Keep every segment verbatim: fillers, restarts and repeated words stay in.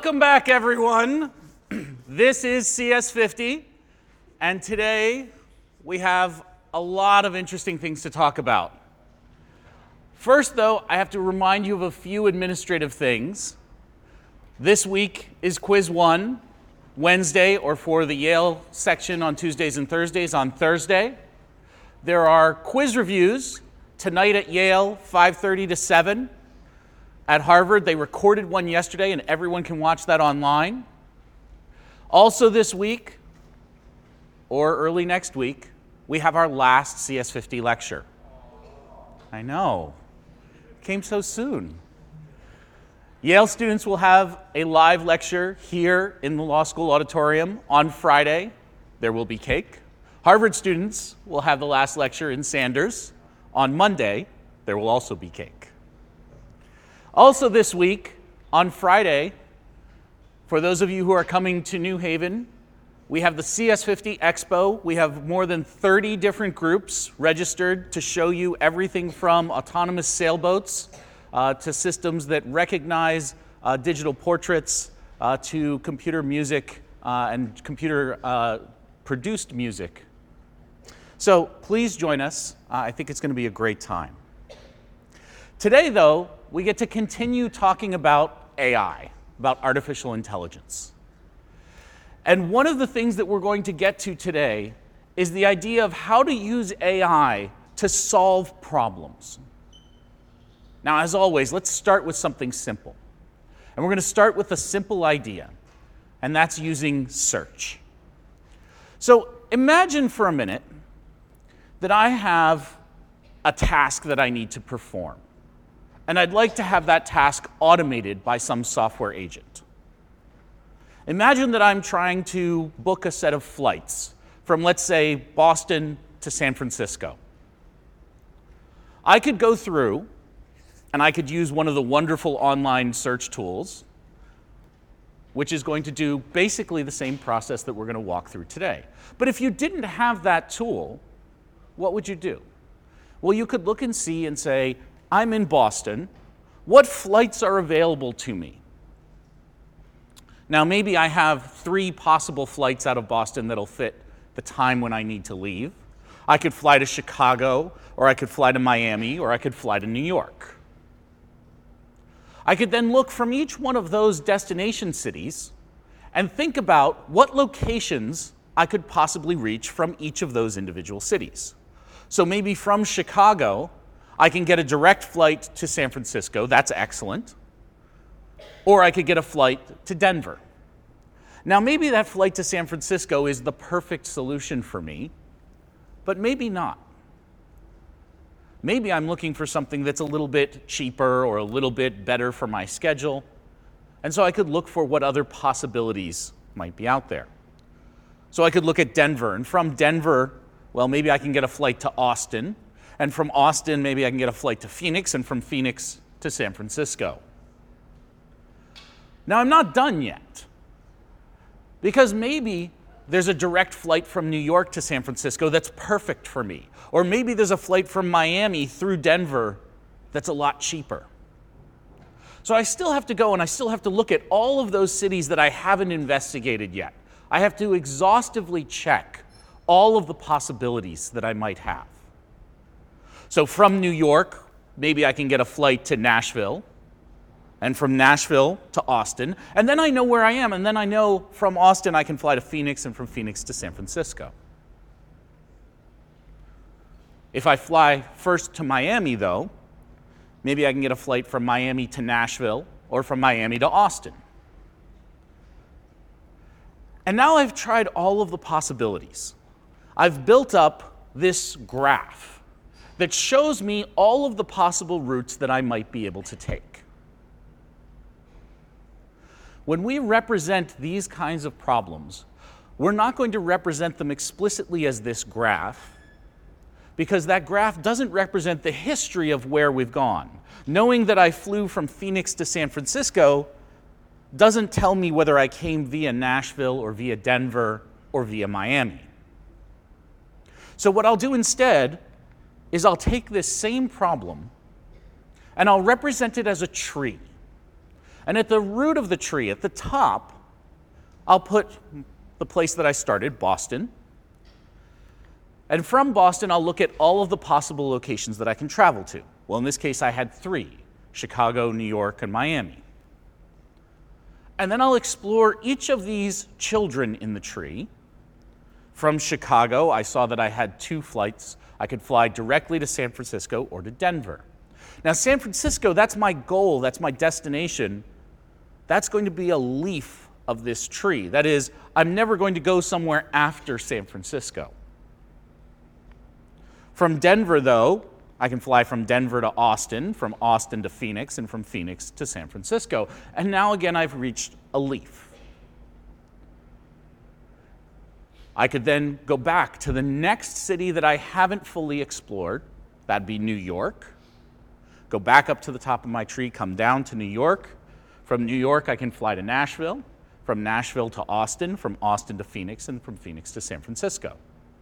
Welcome back, everyone. This is C S fifty, and today we have a lot of interesting things to talk about. First, though, I have to remind you of a few administrative things. This week is Quiz one, Wednesday, or for the Yale section on Tuesdays and Thursdays on Thursday. There are quiz reviews tonight at Yale, five thirty to seven. At Harvard, they recorded one yesterday, and everyone can watch that online. Also this week, or early next week, we have our last C S fifty lecture. I know, it came so soon. Yale students will have a live lecture here in the law school auditorium on Friday. There will be cake. Harvard students will have the last lecture in Sanders. On Monday, there will also be cake. Also this week, on Friday, for those of you who are coming to New Haven, we have the C S fifty Expo. We have more than thirty different groups registered to show you everything from autonomous sailboats uh, to systems that recognize uh, digital portraits uh, to computer music uh, and computer uh, produced music. So please join us. Uh, I think it's going to be a great time. Today, though, we get to continue talking about A I, about artificial intelligence. And one of the things that we're going to get to today is the idea of how to use A I to solve problems. Now, as always, let's start with something simple. And we're going to start with a simple idea, and that's using search. So imagine for a minute that I have a task that I need to perform, and I'd like to have that task automated by some software agent. Imagine that I'm trying to book a set of flights from, let's say, Boston to San Francisco. I could go through and I could use one of the wonderful online search tools, which is going to do basically the same process that we're going to walk through today. But if you didn't have that tool, what would you do? Well, you could look and see and say, I'm in Boston. What flights are available to me? Now, maybe I have three possible flights out of Boston that'll fit the time when I need to leave. I could fly to Chicago, or I could fly to Miami, or I could fly to New York. I could then look from each one of those destination cities and think about what locations I could possibly reach from each of those individual cities. So maybe from Chicago, I can get a direct flight to San Francisco. That's excellent. Or I could get a flight to Denver. Now, maybe that flight to San Francisco is the perfect solution for me, but maybe not. Maybe I'm looking for something that's a little bit cheaper or a little bit better for my schedule, and so I could look for what other possibilities might be out there. So I could look at Denver, and from Denver, well, maybe I can get a flight to Austin, and from Austin, maybe I can get a flight to Phoenix, and from Phoenix to San Francisco. Now, I'm not done yet, because maybe there's a direct flight from New York to San Francisco that's perfect for me. Or maybe there's a flight from Miami through Denver that's a lot cheaper. So I still have to go and I still have to look at all of those cities that I haven't investigated yet. I have to exhaustively check all of the possibilities that I might have. So from New York, maybe I can get a flight to Nashville, and from Nashville to Austin, and then I know where I am, and then I know from Austin I can fly to Phoenix, and from Phoenix to San Francisco. If I fly first to Miami, though, maybe I can get a flight from Miami to Nashville, or from Miami to Austin. And now I've tried all of the possibilities. I've built up this graph that shows me all of the possible routes that I might be able to take. When we represent these kinds of problems, we're not going to represent them explicitly as this graph, because that graph doesn't represent the history of where we've gone. Knowing that I flew from Phoenix to San Francisco doesn't tell me whether I came via Nashville or via Denver or via Miami. So what I'll do instead is I'll take this same problem and I'll represent it as a tree. And at the root of the tree, at the top, I'll put the place that I started, Boston. And from Boston, I'll look at all of the possible locations that I can travel to. Well, in this case, I had three: Chicago, New York, and Miami. And then I'll explore each of these children in the tree. From Chicago, I saw that I had two flights. I could fly directly to San Francisco or to Denver. Now, San Francisco, that's my goal, that's my destination. That's going to be a leaf of this tree. That is, I'm never going to go somewhere after San Francisco. From Denver, though, I can fly from Denver to Austin, from Austin to Phoenix, and from Phoenix to San Francisco. And now again, I've reached a leaf. I could then go back to the next city that I haven't fully explored. That'd be New York. Go back up to the top of my tree, come down to New York. From New York, I can fly to Nashville. From Nashville to Austin, from Austin to Phoenix, and from Phoenix to San Francisco.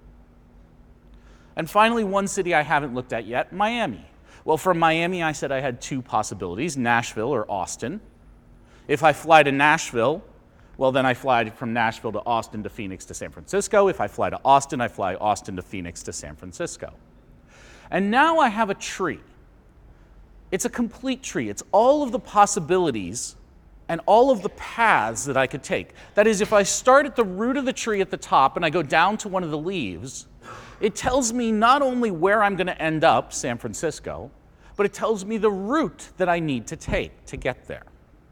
And finally, one city I haven't looked at yet, Miami. Well, from Miami, I said I had two possibilities, Nashville or Austin. If I fly to Nashville, well, then I fly from Nashville to Austin to Phoenix to San Francisco. If I fly to Austin, I fly Austin to Phoenix to San Francisco. And now I have a tree. It's a complete tree. It's all of the possibilities and all of the paths that I could take. That is, if I start at the root of the tree at the top and I go down to one of the leaves, it tells me not only where I'm going to end up, San Francisco, but it tells me the route that I need to take to get there.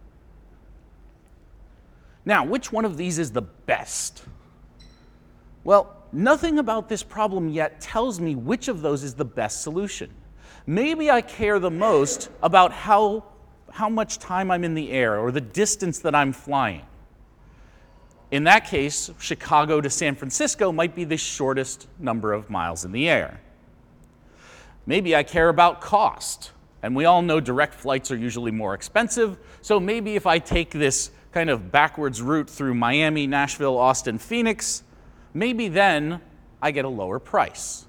Now, which one of these is the best? Well, nothing about this problem yet tells me which of those is the best solution. Maybe I care the most about how, how much time I'm in the air or the distance that I'm flying. In that case, Chicago to San Francisco might be the shortest number of miles in the air. Maybe I care about cost, and we all know direct flights are usually more expensive, so maybe if I take this kind of backwards route through Miami, Nashville, Austin, Phoenix, maybe then I get a lower price.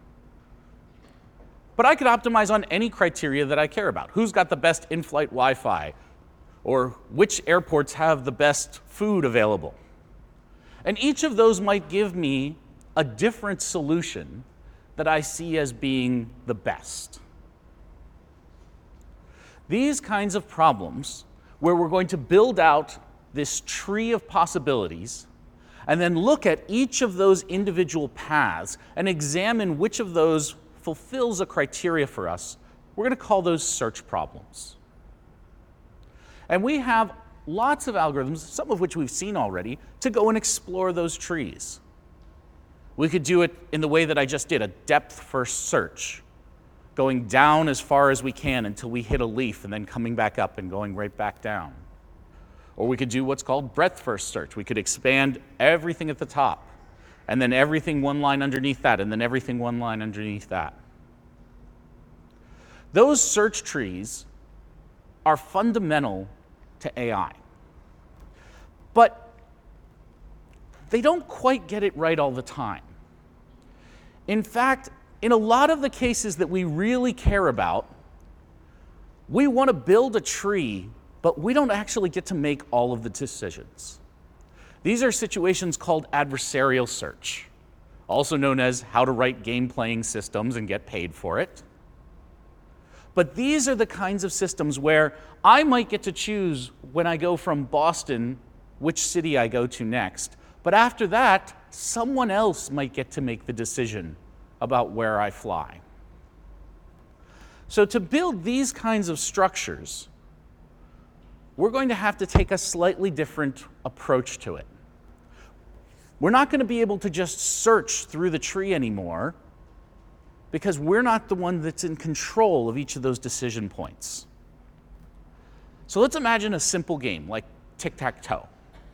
But I could optimize on any criteria that I care about. Who's got the best in-flight Wi-Fi? Or which airports have the best food available? And each of those might give me a different solution that I see as being the best. These kinds of problems, where we're going to build out this tree of possibilities and then look at each of those individual paths and examine which of those fulfills a criteria for us, we're going to call those search problems. And we have lots of algorithms, some of which we've seen already, to go and explore those trees. We could do it in the way that I just did, a depth-first search, going down as far as we can until we hit a leaf and then coming back up and going right back down. Or we could do what's called breadth-first search. We could expand everything at the top, and then everything one line underneath that, and then everything one line underneath that. Those search trees are fundamental to A I. But they don't quite get it right all the time. In fact, in a lot of the cases that we really care about, we want to build a tree, but we don't actually get to make all of the decisions. These are situations called adversarial search, also known as how to write game-playing systems and get paid for it. But these are the kinds of systems where I might get to choose when I go from Boston which city I go to next, but after that, someone else might get to make the decision about where I fly. So to build these kinds of structures, we're going to have to take a slightly different approach to it. We're not going to be able to just search through the tree anymore because we're not the one that's in control of each of those decision points. So let's imagine a simple game like tic-tac-toe.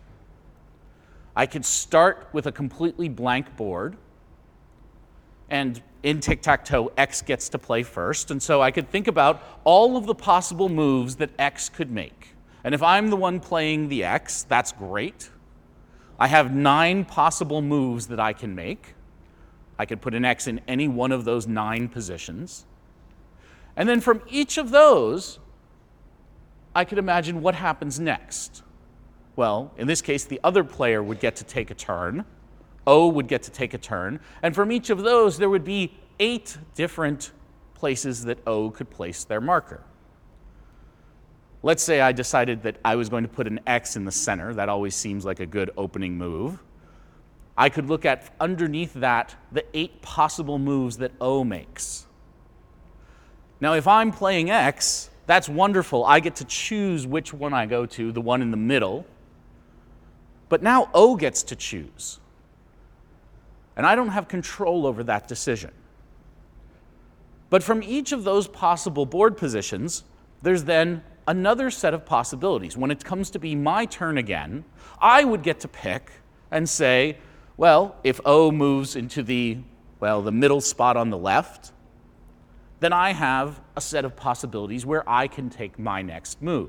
I could start with a completely blank board, and in tic-tac-toe, X gets to play first, and so I could think about all of the possible moves that X could make. And if I'm the one playing the X, that's great. I have nine possible moves that I can make. I could put an X in any one of those nine positions. And then from each of those, I could imagine what happens next. Well, in this case, the other player would get to take a turn. O would get to take a turn. And from each of those, there would be eight different places that O could place their marker. Let's say I decided that I was going to put an X in the center. That always seems like a good opening move. I could look at underneath that the eight possible moves that O makes. Now, if I'm playing X, that's wonderful. I get to choose which one I go to, the one in the middle. But now O gets to choose. And I don't have control over that decision. But from each of those possible board positions, there's then another set of possibilities. When it comes to be my turn again, I would get to pick and say, well, if O moves into the, well, the middle spot on the left, then I have a set of possibilities where I can take my next move.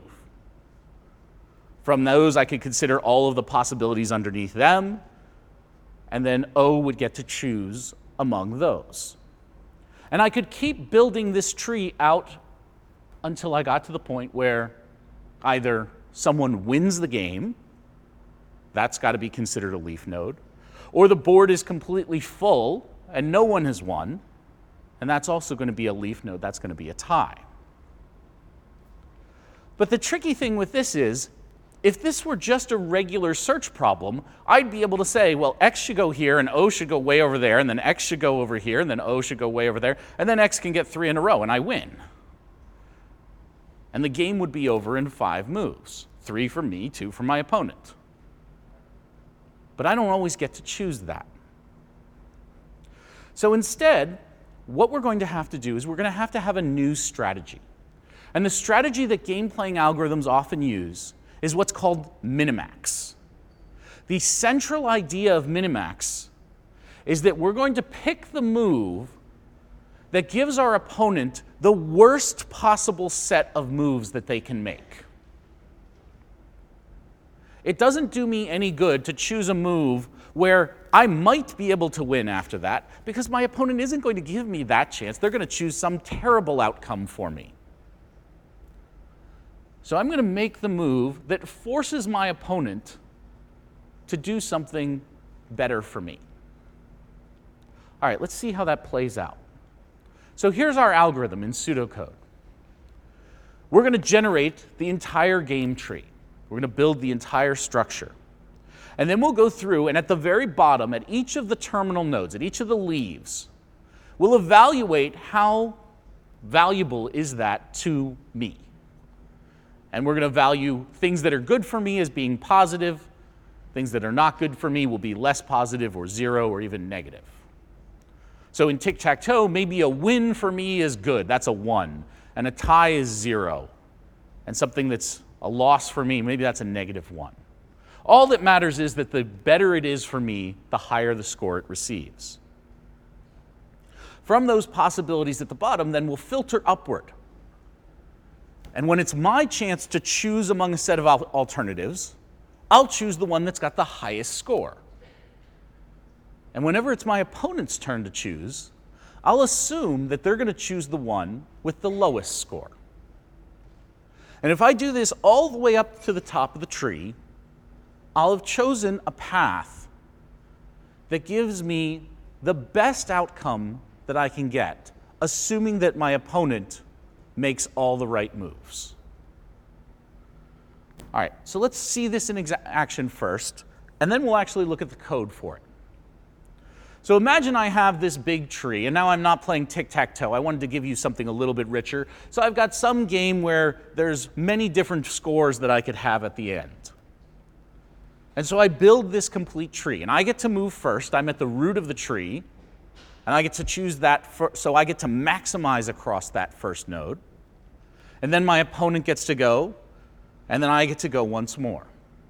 From those, I could consider all of the possibilities underneath them, and then O would get to choose among those. And I could keep building this tree out until I got to the point where either someone wins the game, that's got to be considered a leaf node, or the board is completely full and no one has won, and that's also going to be a leaf node, that's going to be a tie. But the tricky thing with this is, if this were just a regular search problem, I'd be able to say, well, X should go here, and O should go way over there, and then X should go over here, and then O should go way over there, and then X can get three in a row, and I win. And the game would be over in five moves. Three for me, two for my opponent. But I don't always get to choose that. So instead, what we're going to have to do is we're going to have to have a new strategy. And the strategy that game-playing algorithms often use is what's called minimax. The central idea of minimax is that we're going to pick the move that gives our opponent the worst possible set of moves that they can make. It doesn't do me any good to choose a move where I might be able to win after that, because my opponent isn't going to give me that chance. They're going to choose some terrible outcome for me. So I'm going to make the move that forces my opponent to do something better for me. All right, let's see how that plays out. So here's our algorithm in pseudocode. We're going to generate the entire game tree. We're going to build the entire structure. And then we'll go through, and at the very bottom, at each of the terminal nodes, at each of the leaves, we'll evaluate how valuable is that to me. And we're going to value things that are good for me as being positive. Things that are not good for me will be less positive or zero or even negative. So in tic-tac-toe, maybe a win for me is good. That's a one. And a tie is zero. And something that's a loss for me, maybe that's a negative one. All that matters is that the better it is for me, the higher the score it receives. From those possibilities at the bottom, then we'll filter upward. And when it's my chance to choose among a set of al- alternatives, I'll choose the one that's got the highest score. And whenever it's my opponent's turn to choose, I'll assume that they're going to choose the one with the lowest score. And if I do this all the way up to the top of the tree, I'll have chosen a path that gives me the best outcome that I can get, assuming that my opponent makes all the right moves. All right, so let's see this in exa- action first, and then we'll actually look at the code for it. So imagine I have this big tree, and now I'm not playing tic-tac-toe. I wanted to give you something a little bit richer. So I've got some game where there's many different scores that I could have at the end. And so I build this complete tree, and I get to move first. I'm at the root of the tree, and I get to choose that, for, so I get to maximize across that first node. And then my opponent gets to go, and then I get to go once more.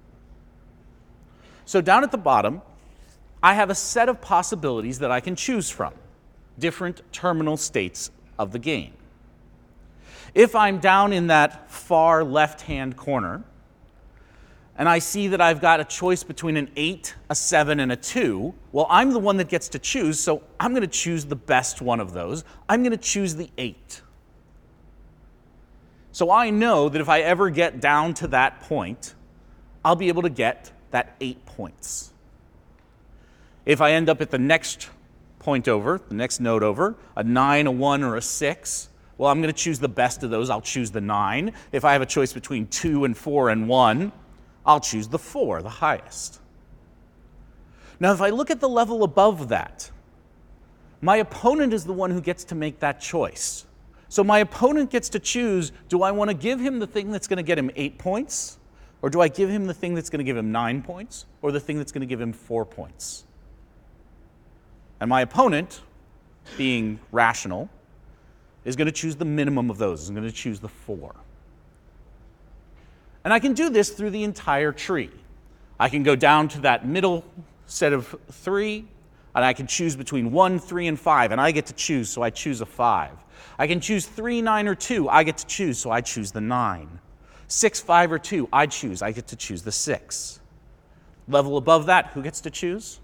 So down at the bottom, I have a set of possibilities that I can choose from, different terminal states of the game. If I'm down in that far left-hand corner, and I see that I've got a choice between an eight, a seven, and a two, well, I'm the one that gets to choose, so I'm going to choose the best one of those. I'm going to choose the eight. So I know that if I ever get down to that point, I'll be able to get that eight points. If I end up at the next point over, the next node over, a nine, a one, or a six, well, I'm going to choose the best of those. I'll choose the nine. If I have a choice between two and four and one, I'll choose the four, the highest. Now, if I look at the level above that, my opponent is the one who gets to make that choice. So my opponent gets to choose, do I want to give him the thing that's going to get him eight points? Or do I give him the thing that's going to give him nine points? Or the thing that's going to give him four points? And my opponent, being rational, is going to choose the minimum of those. Is going to choose the four. And I can do this through the entire tree. I can go down to that middle set of three, and I can choose between one, three, and five, and I get to choose, so I choose a five. I can choose three, nine, or two. I get to choose, so I choose the nine. Six, five, or two. I choose. I get to choose the six. Level above that, who gets to choose?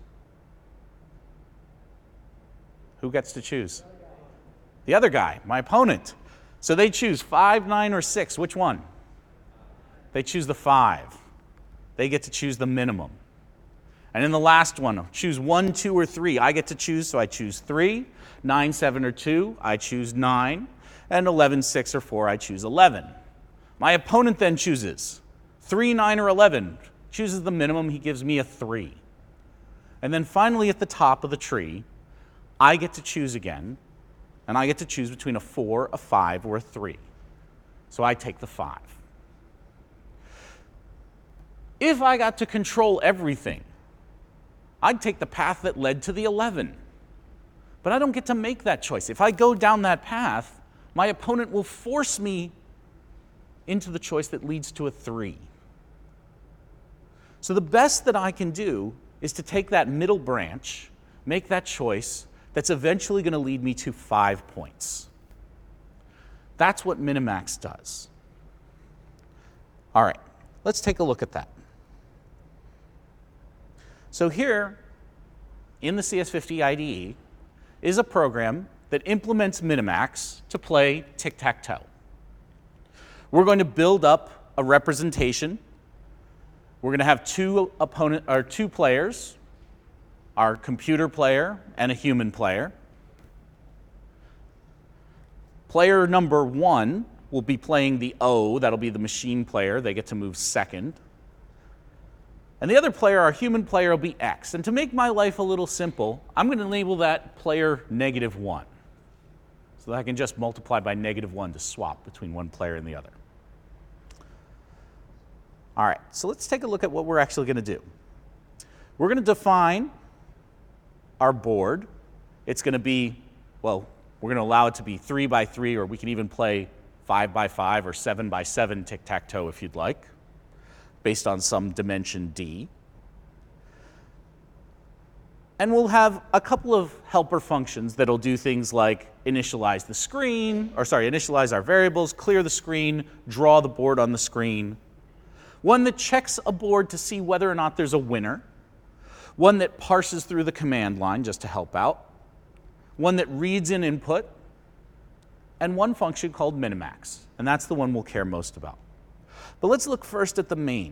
Who gets to choose? The other guy, my opponent. So they choose five, nine, or six. Which one? They choose the five. They get to choose the minimum. And in the last one, choose one, two, or three. I get to choose, so I choose three. Nine, seven, or two, I choose nine. And eleven, six, or four, I choose eleven. My opponent then chooses three, nine, or eleven. Chooses the minimum, he gives me a three. And then finally at the top of the tree, I get to choose again, and I get to choose between a four, a five, or a three. So I take the five. If I got to control everything, I'd take the path that led to the eleven. But I don't get to make that choice. If I go down that path, my opponent will force me into the choice that leads to a three. So the best that I can do is to take that middle branch, make that choice that's eventually going to lead me to five points. That's what Minimax does. All right, let's take a look at that. So here, in the C S fifty I D E, is a program that implements Minimax to play tic-tac-toe. We're going to build up a representation. We're going to have two opponent or two players, our computer player and a human player. Player number one will be playing the O, that'll be the machine player. They get to move second. And the other player, our human player, will be X. And to make my life a little simple, I'm going to label that player negative one. So that I can just multiply by negative one to swap between one player and the other. All right, so let's take a look at what we're actually going to do. We're going to define our board. It's going to be, well, we're going to allow it to be three by three, or we can even play five by five or seven by seven tic-tac-toe if you'd like, based on some dimension D. And we'll have a couple of helper functions that'll do things like initialize the screen, or sorry, initialize our variables, clear the screen, draw the board on the screen. One that checks a board to see whether or not there's a winner. One that parses through the command line just to help out. One that reads in input. And one function called Minimax. And that's the one we'll care most about. But let's look first at the main.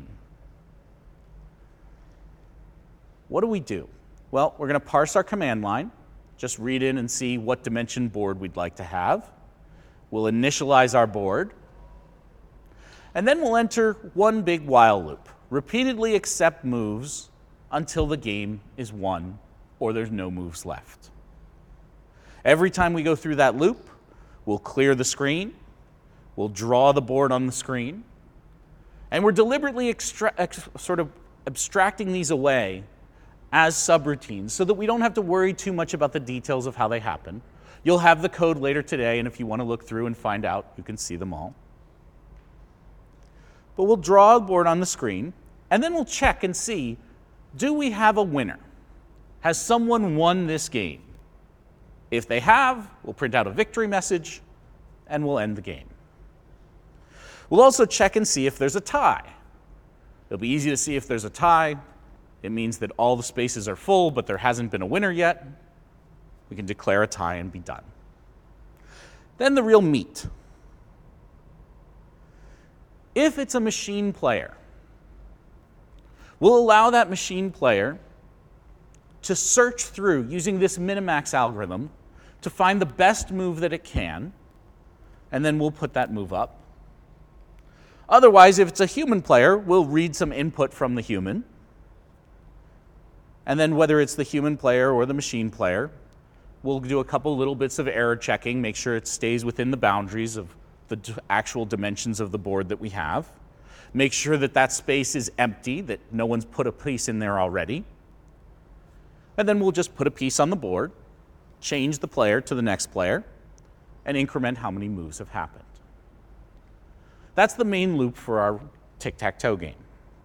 What do we do? Well, we're going to parse our command line, just read in and see what dimension board we'd like to have. We'll initialize our board. And then we'll enter one big while loop. Repeatedly accept moves until the game is won or there's no moves left. Every time we go through that loop, we'll clear the screen. We'll draw the board on the screen. And we're deliberately extra- ex- sort of abstracting these away as subroutines so that we don't have to worry too much about the details of how they happen. You'll have the code later today, and if you want to look through and find out, you can see them all. But we'll draw a board on the screen, and then we'll check and see, do we have a winner? Has someone won this game? If they have, we'll print out a victory message, and we'll end the game. We'll also check and see if there's a tie. It'll be easy to see if there's a tie. It means that all the spaces are full, but there hasn't been a winner yet. We can declare a tie and be done. Then the real meat. if it's a machine player, we'll allow that machine player to search through using this minimax algorithm to find the best move that it can, and then we'll put that move up. Otherwise, if it's a human player, we'll read some input from the human, and then whether it's the human player or the machine player, we'll do a couple little bits of error checking, make sure it stays within the boundaries of the actual dimensions of the board that we have. Make sure that that space is empty, that no one's put a piece in there already. And then we'll just put a piece on the board, change the player to the next player, and increment how many moves have happened. That's the main loop for our tic-tac-toe game.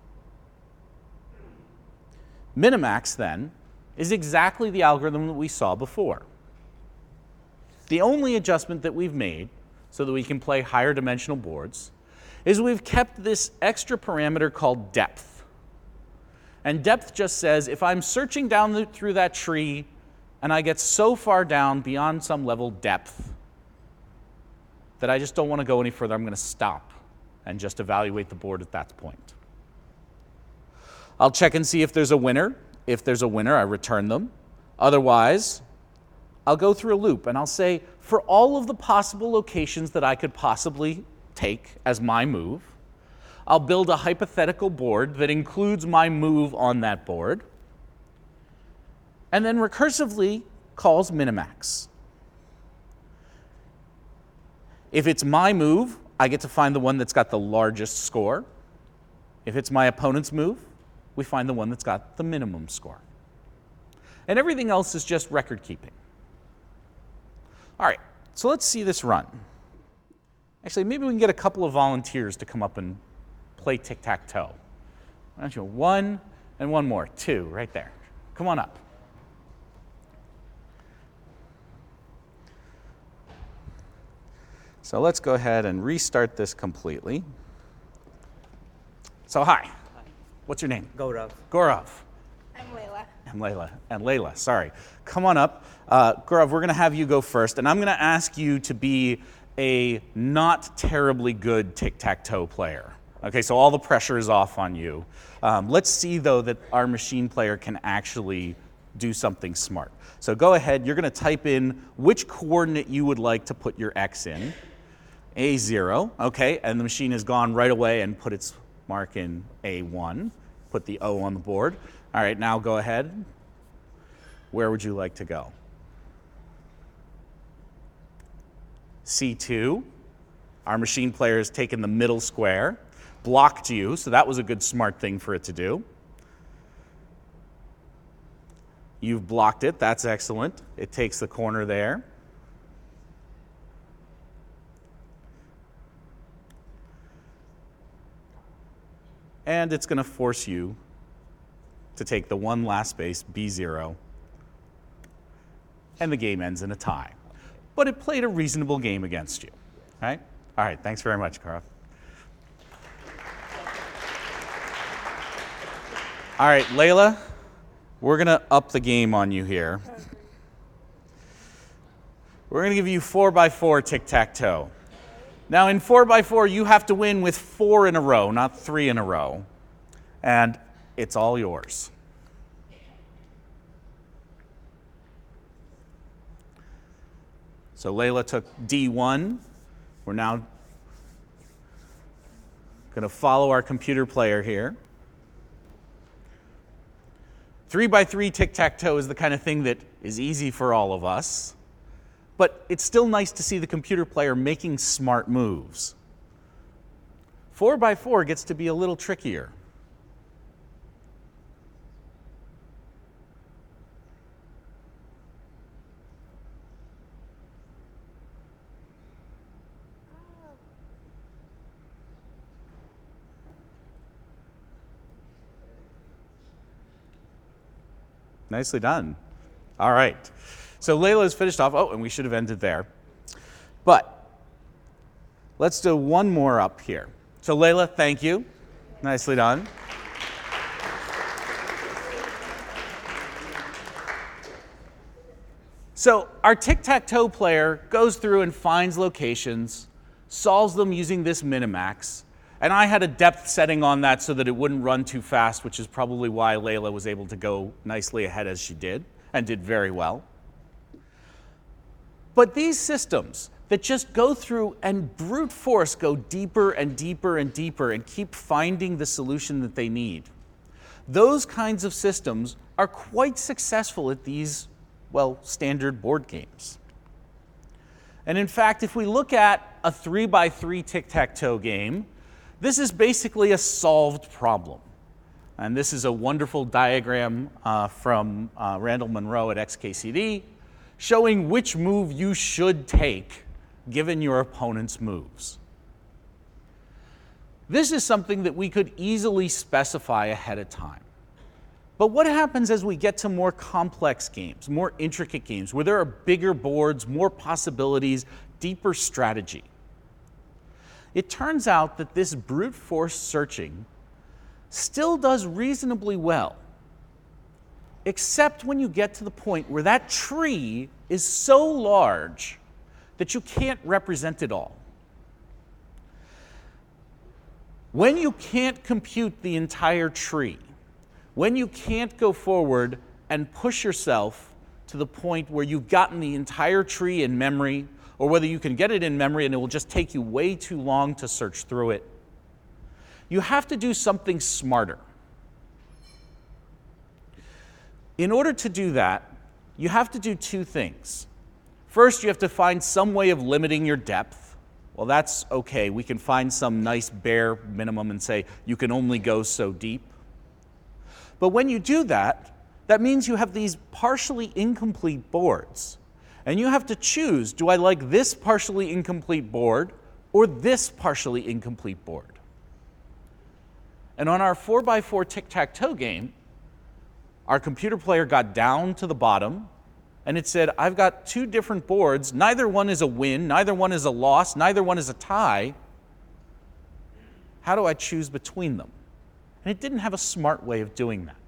Minimax, then, is exactly the algorithm that we saw before. The only adjustment that we've made so that we can play higher dimensional boards is we've kept this extra parameter called depth. And depth just says if I'm searching down the, through that tree and I get so far down beyond some level depth that I just don't want to go any further, I'm going to stop and just evaluate the board at that point. I'll check and see if there's a winner. If there's a winner, I return them. Otherwise, I'll go through a loop and I'll say, for all of the possible locations that I could possibly take as my move, I'll build a hypothetical board that includes my move on that board, and then recursively calls minimax. If it's my move, I get to find the one that's got the largest score. If it's my opponent's move, we find the one that's got the minimum score. And everything else is just record keeping. All right, so let's see this run. Actually, maybe we can get a couple of volunteers to come up and play tic-tac-toe. Why don't you, one and one more, two, right there. Come on up. So let's go ahead and restart this completely. So hi, what's your name? Gaurav. Gaurav. I'm Layla. I'm Layla. And Layla, sorry. Come on up. Uh, Gaurav, we're going to have you go first, and I'm going to ask you to be a not terribly good tic-tac-toe player. Okay, so all the pressure is off on you. Um, let's see, though, that our machine player can actually do something smart. So go ahead. You're going to type in which coordinate you would like to put your X in. A zero, okay, and the machine has gone right away and put its mark in A one. Put the O on the board. All right, now go ahead. Where would you like to go? C two. Our machine player has taken the middle square, blocked you, so that was a good smart thing for it to do. You've blocked it, that's excellent. It takes the corner there. And it's going to force you to take the one last space, B zero, and the game ends in a tie. But it played a reasonable game against you. All right? All right, thanks very much, Gaurav. All right, Layla, we're going to up the game on you here. We're going to give you four by four tic-tac-toe. Now, in four by four, you have to win with four in a row, not three in a row. And it's all yours. So Layla took D one. We're now going to follow our computer player here. Three by three tic-tac-toe is the kind of thing that is easy for all of us. But it's still nice to see the computer player making smart moves. Four by four gets to be a little trickier. Nicely done. All right. So Layla has finished off. Oh, and we should have ended there. But let's do one more up here. So Layla, thank you. Nicely done. So our tic-tac-toe player goes through and finds locations, solves them using this minimax, And I had a depth setting on that so that it wouldn't run too fast, which is probably why Layla was able to go nicely ahead as she did, and did very well. But these systems that just go through and brute force go deeper and deeper and deeper and keep finding the solution that they need, those kinds of systems are quite successful at these, well, standard board games. And in fact, if we look at a three by three tic-tac-toe game, this is basically a solved problem. And this is a wonderful diagram uh, from uh, Randall Munroe at X K C D showing which move you should take given your opponent's moves. This is something that we could easily specify ahead of time. But what happens as we get to more complex games, more intricate games, where there are bigger boards, more possibilities, deeper strategy? It turns out that this brute force searching still does reasonably well, except when you get to the point where that tree is so large that you can't represent it all. When you can't compute the entire tree, when you can't go forward and push yourself to the point where you've gotten the entire tree in memory, or whether you can get it in memory and it will just take you way too long to search through it, you have to do something smarter. In order to do that, you have to do two things. First, you have to find some way of limiting your depth. Well, that's okay. We can find some nice bare minimum and say you can only go so deep. But when you do that, that means you have these partially incomplete boards. And you have to choose, do I like this partially incomplete board or this partially incomplete board? And on our four by four tic-tac-toe game, our computer player got down to the bottom and it said, I've got two different boards. Neither one is a win, neither one is a loss, neither one is a tie. How do I choose between them? And it didn't have a smart way of doing that.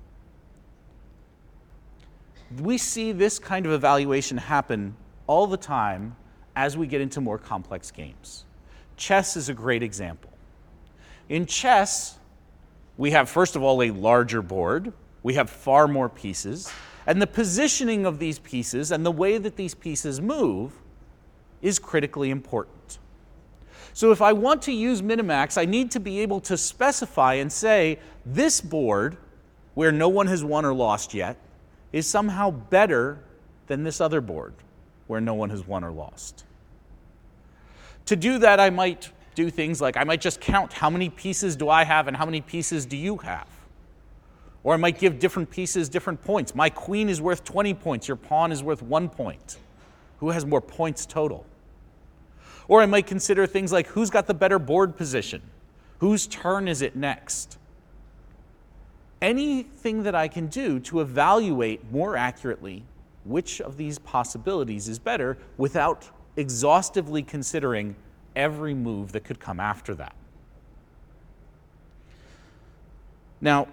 We see this kind of evaluation happen all the time as we get into more complex games. Chess is a great example. In chess, we have, first of all, a larger board. We have far more pieces. And the positioning of these pieces and the way that these pieces move is critically important. So if I want to use Minimax, I need to be able to specify and say, this board, where no one has won or lost yet, is somehow better than this other board, where no one has won or lost. To do that, I might do things like, I might just count how many pieces do I have and how many pieces do you have. Or I might give different pieces different points. My queen is worth twenty points, your pawn is worth one point. Who has more points total? Or I might consider things like, who's got the better board position? Whose turn is it next? Anything that I can do to evaluate more accurately which of these possibilities is better without exhaustively considering every move that could come after that. Now,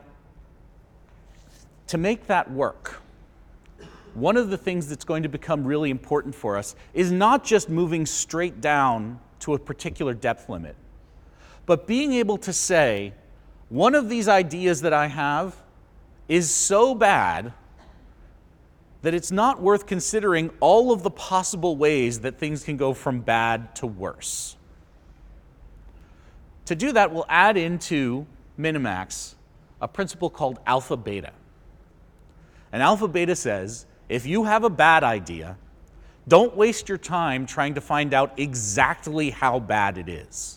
to make that work, one of the things that's going to become really important for us is not just moving straight down to a particular depth limit, but being able to say, one of these ideas that I have is so bad that it's not worth considering all of the possible ways that things can go from bad to worse. To do that, we'll add into Minimax a principle called alpha beta. And alpha beta says, if you have a bad idea, don't waste your time trying to find out exactly how bad it is.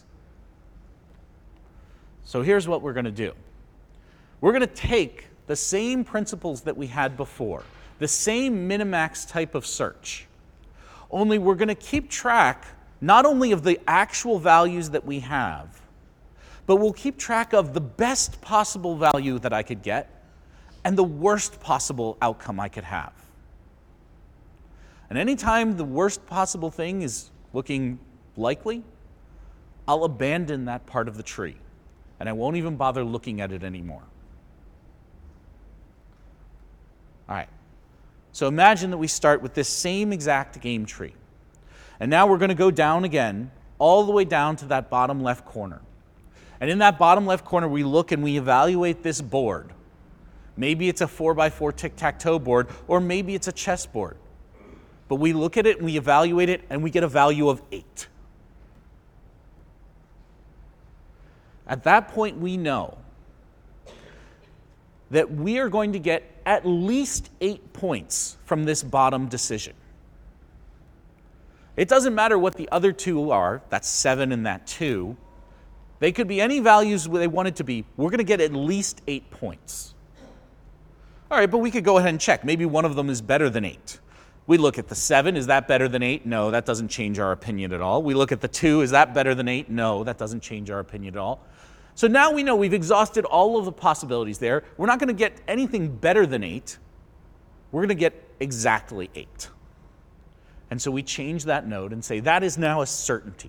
So here's what we're going to do. We're going to take the same principles that we had before, the same Minimax type of search, only we're going to keep track not only of the actual values that we have, but we'll keep track of the best possible value that I could get and the worst possible outcome I could have. And anytime the worst possible thing is looking likely, I'll abandon that part of the tree, and I won't even bother looking at it anymore. All right, so imagine that we start with this same exact game tree. And now we're going to go down again, all the way down to that bottom left corner. And in that bottom left corner, we look and we evaluate this board. Maybe it's a four by four tic-tac-toe board, or maybe it's a chessboard. But we look at it and we evaluate it, and we get a value of eight. At that point, we know that we are going to get at least eight points from this bottom decision. It doesn't matter what the other two are, that's seven and that two. They could be any values they want it to be. We're going to get at least eight points. All right, but we could go ahead and check. Maybe one of them is better than eight. We look at the seven, is that better than eight? No, that doesn't change our opinion at all. We look at the two, is that better than eight? No, that doesn't change our opinion at all. So now we know we've exhausted all of the possibilities there. We're not going to get anything better than eight. We're going to get exactly eight. And so we change that node and say that is now a certainty.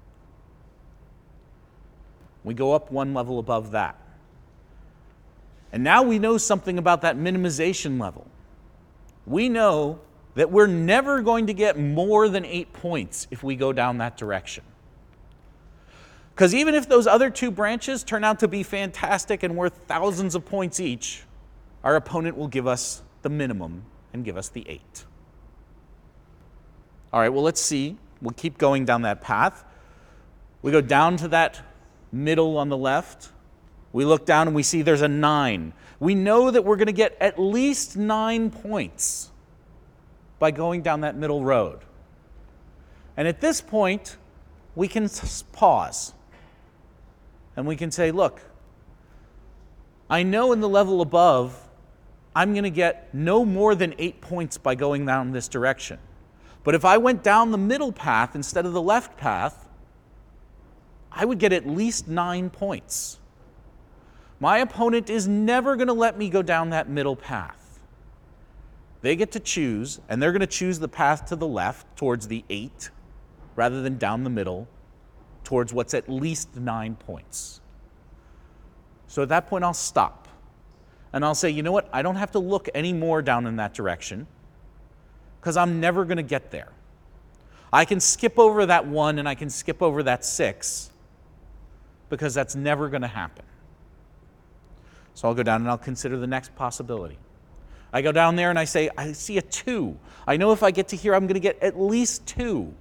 We go up one level above that. And now we know something about that minimization level. We know that we're never going to get more than eight points if we go down that direction. Because even if those other two branches turn out to be fantastic and worth thousands of points each, our opponent will give us the minimum and give us the eight. All right, well, let's see. We'll keep going down that path. We go down to that middle on the left. We look down and we see there's a nine. We know that we're going to get at least nine points by going down that middle road. And at this point, we can pause. And we can say, look, I know in the level above, I'm going to get no more than eight points by going down this direction. But if I went down the middle path instead of the left path, I would get at least nine points. My opponent is never going to let me go down that middle path. They get to choose, and they're going to choose the path to the left towards the eight, rather than down the middle towards what's at least nine points. So at that point, I'll stop. And I'll say, you know what? I don't have to look any more down in that direction because I'm never going to get there. I can skip over that one and I can skip over that six because that's never going to happen. So I'll go down and I'll consider the next possibility. I go down there and I say, I see a two. I know if I get to here, I'm going to get at least two.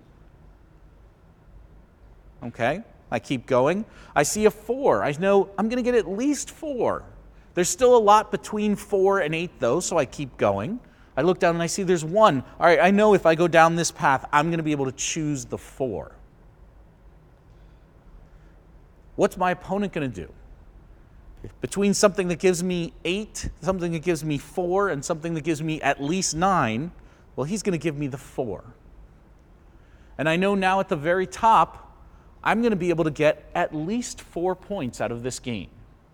Okay, I keep going. I see a four. I know I'm going to get at least four. There's still a lot between four and eight, though, so I keep going. I look down and I see there's one. All right, I know if I go down this path, I'm going to be able to choose the four. What's my opponent going to do? Between something that gives me eight, something that gives me four, and something that gives me at least nine, well, he's going to give me the four. And I know now at the very top, I'm going to be able to get at least four points out of this game.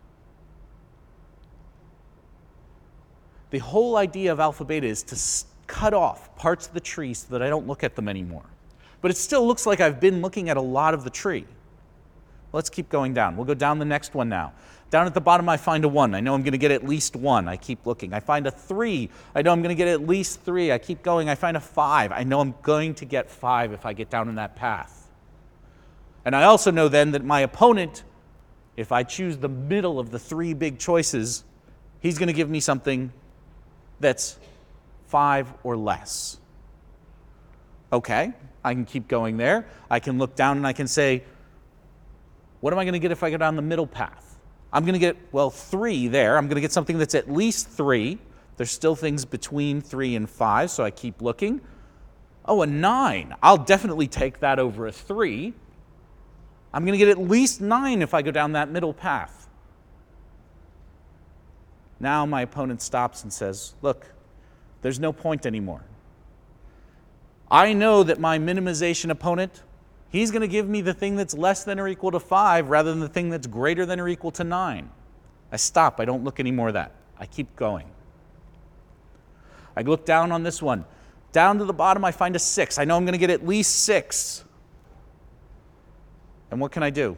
The whole idea of alpha beta is to cut off parts of the tree so that I don't look at them anymore. But it still looks like I've been looking at a lot of the tree. Let's keep going down. We'll go down the next one now. Down at the bottom, I find a one. I know I'm going to get at least one. I keep looking. I find a three. I know I'm going to get at least three. I keep going. I find a five. I know I'm going to get five if I get down in that path. And I also know then that my opponent, if I choose the middle of the three big choices, he's going to give me something that's five or less. Okay, I can keep going there. I can look down and I can say, what am I going to get if I go down the middle path? I'm going to get, well, three there. I'm going to get something that's at least three. There's still things between three and five, so I keep looking. Oh, a nine. I'll definitely take that over a three. I'm going to get at least nine if I go down that middle path. Now my opponent stops and says, look, there's no point anymore. I know that my minimization opponent, he's going to give me the thing that's less than or equal to five rather than the thing that's greater than or equal to nine. I stop. I don't look any more of that. I keep going. I look down on this one. Down to the bottom, I find a six. I know I'm going to get at least six. And what can I do?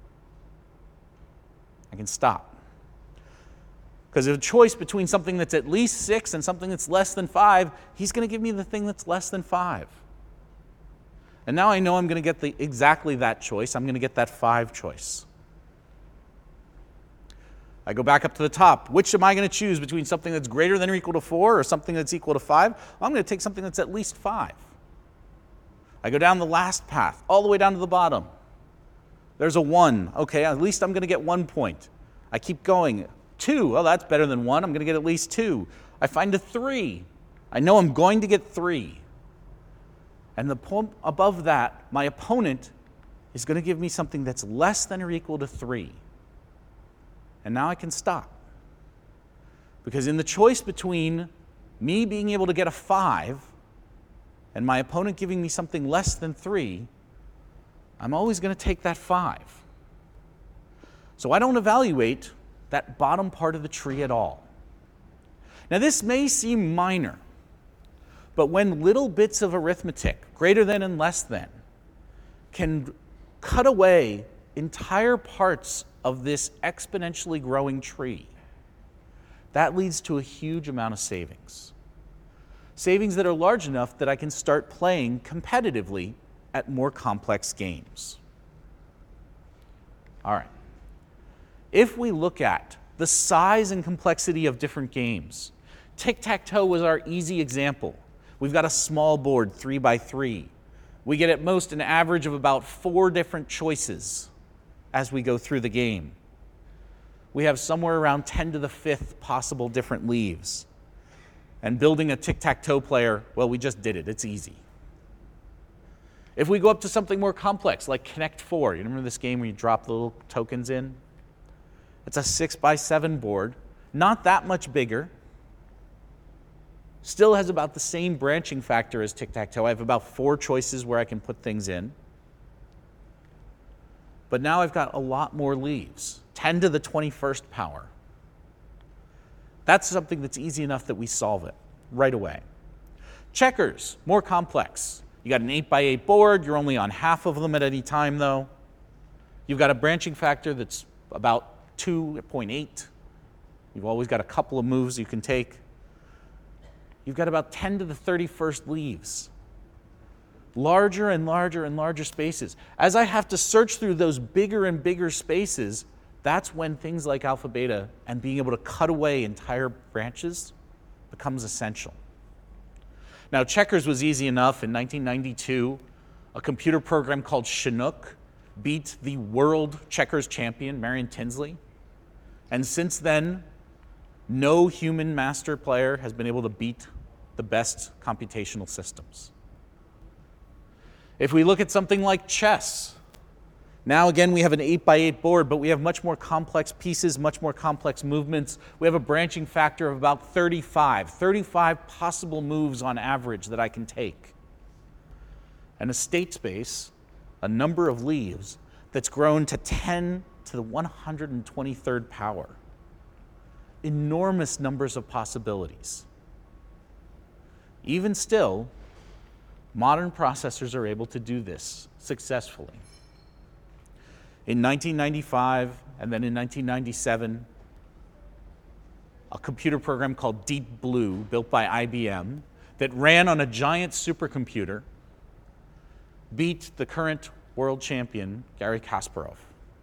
I can stop. Because there's a choice between something that's at least six and something that's less than five. He's going to give me the thing that's less than five. And now I know I'm going to get the, exactly that choice. I'm going to get that five choice. I go back up to the top. Which am I going to choose between something that's greater than or equal to four or something that's equal to five? I'm going to take something that's at least five. I go down the last path, all the way down to the bottom. There's a one. Okay, at least I'm going to get one point. I keep going. Two. Oh, that's better than one. I'm going to get at least two. I find a three. I know I'm going to get three. And the poem above that, my opponent is going to give me something that's less than or equal to three. And now I can stop. Because in the choice between me being able to get a five and my opponent giving me something less than three, I'm always going to take that five. So I don't evaluate that bottom part of the tree at all. Now this may seem minor, but when little bits of arithmetic, greater than and less than, can cut away entire parts of this exponentially growing tree, that leads to a huge amount of savings. Savings that are large enough that I can start playing competitively at more complex games. All right. If we look at the size and complexity of different games, tic-tac-toe was our easy example. We've got a small board, three by three. We get at most an average of about four different choices as we go through the game. We have somewhere around ten to the fifth possible different leaves. And building a tic-tac-toe player, well, we just did it. It's easy. If we go up to something more complex, like Connect Four, you remember this game where you drop the little tokens in? It's a six by seven board, not that much bigger. Still has about the same branching factor as tic-tac-toe. I have about four choices where I can put things in. But now I've got a lot more leaves, ten to the twenty-first power. That's something that's easy enough that we solve it right away. Checkers, more complex. You got an eight by eight board, you're only on half of them at any time though. You've got a branching factor that's about two point eight. You've always got a couple of moves you can take. You've got about ten to the thirty-first leaves. Larger and larger and larger spaces. As I have to search through those bigger and bigger spaces, that's when things like alpha beta and being able to cut away entire branches becomes essential. Now, checkers was easy enough. In nineteen ninety-two, a computer program called Chinook beat the world checkers champion, Marion Tinsley. And since then, no human master player has been able to beat the best computational systems. If we look at something like chess, now again we have an eight by eight board, but we have much more complex pieces, much more complex movements. We have a branching factor of about thirty-five, thirty-five possible moves on average that I can take. And a state space, a number of leaves, that's grown to ten to the one hundred twenty-third power. Enormous numbers of possibilities. Even still, modern processors are able to do this successfully. In nineteen ninety-five and then in nineteen ninety-seven, a computer program called Deep Blue, built by I B M, that ran on a giant supercomputer, beat the current world champion, Garry Kasparov.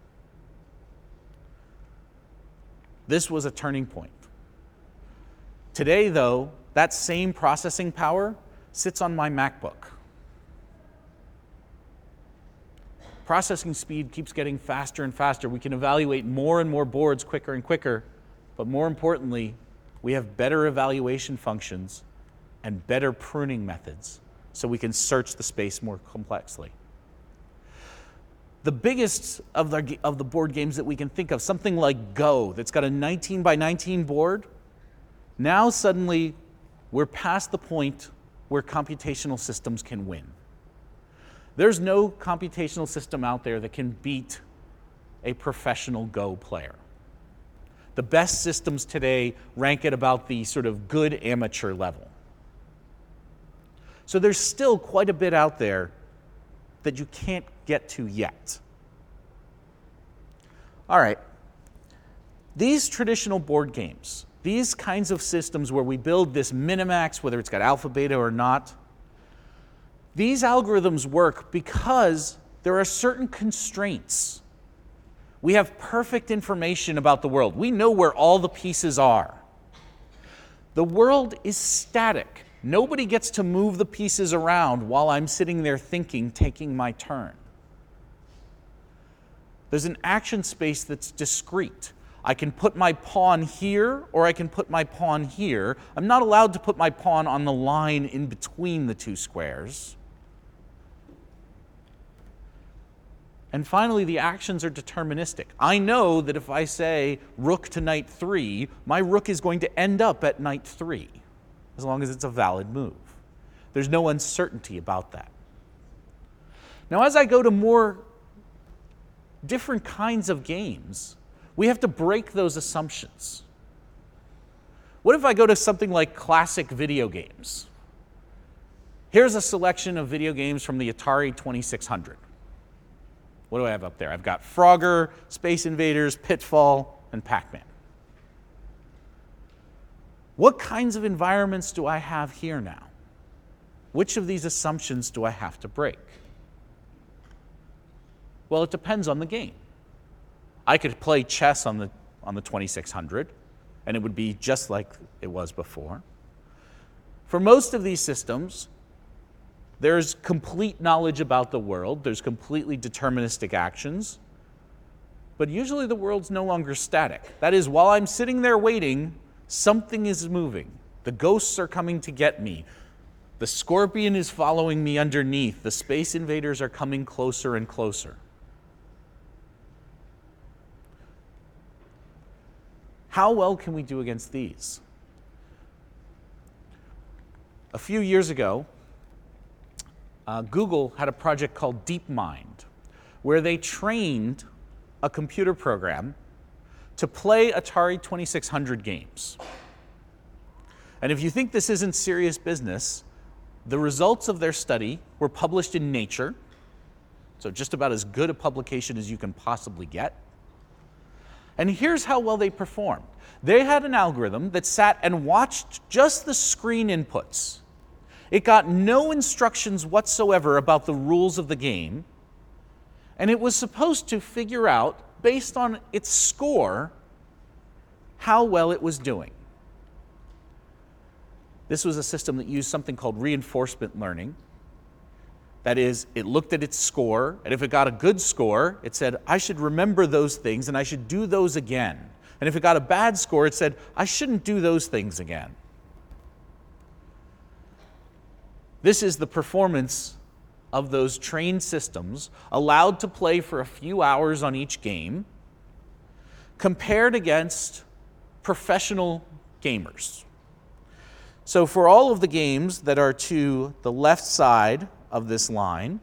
This was a turning point. Today, though, that same processing power sits on my MacBook. Processing speed keeps getting faster and faster. We can evaluate more and more boards quicker and quicker, but more importantly, we have better evaluation functions and better pruning methods so we can search the space more complexly. The biggest of the, of the board games that we can think of, something like Go, that's got a nineteen by nineteen board, now suddenly we're past the point where computational systems can win. There's no computational system out there that can beat a professional Go player. The best systems today rank at about the sort of good amateur level. So there's still quite a bit out there that you can't get to yet. All right. These traditional board games, these kinds of systems where we build this minimax, whether it's got alpha, beta, or not, these algorithms work because there are certain constraints. We have perfect information about the world. We know where all the pieces are. The world is static. Nobody gets to move the pieces around while I'm sitting there thinking, taking my turn. There's an action space that's discrete. I can put my pawn here, or I can put my pawn here. I'm not allowed to put my pawn on the line in between the two squares. And finally, the actions are deterministic. I know that if I say rook to knight three, my rook is going to end up at knight three, as long as it's a valid move. There's no uncertainty about that. Now, as I go to more different kinds of games, we have to break those assumptions. What if I go to something like classic video games? Here's a selection of video games from the Atari twenty-six hundred. What do I have up there? I've got Frogger, Space Invaders, Pitfall, and Pac-Man. What kinds of environments do I have here now? Which of these assumptions do I have to break? Well, it depends on the game. I could play chess on the, on the twenty-six hundred, and it would be just like it was before. For most of these systems, there's complete knowledge about the world. There's completely deterministic actions. But usually the world's no longer static. That is, while I'm sitting there waiting, something is moving. The ghosts are coming to get me. The scorpion is following me underneath. The space invaders are coming closer and closer. How well can we do against these? A few years ago, uh, Google had a project called DeepMind, where they trained a computer program to play Atari twenty-six hundred games. And if you think this isn't serious business, the results of their study were published in Nature, so just about as good a publication as you can possibly get. And here's how well they performed. They had an algorithm that sat and watched just the screen inputs. It got no instructions whatsoever about the rules of the game, and it was supposed to figure out, based on its score, how well it was doing. This was a system that used something called reinforcement learning. That is, it looked at its score, and if it got a good score, it said, I should remember those things and I should do those again. And if it got a bad score, it said, I shouldn't do those things again. This is the performance of those trained systems, allowed to play for a few hours on each game, compared against professional gamers. So for all of the games that are to the left side of this line,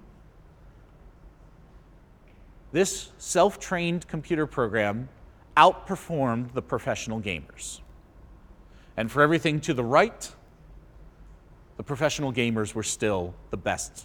this self-trained computer program outperformed the professional gamers. And for everything to the right, the professional gamers were still the best.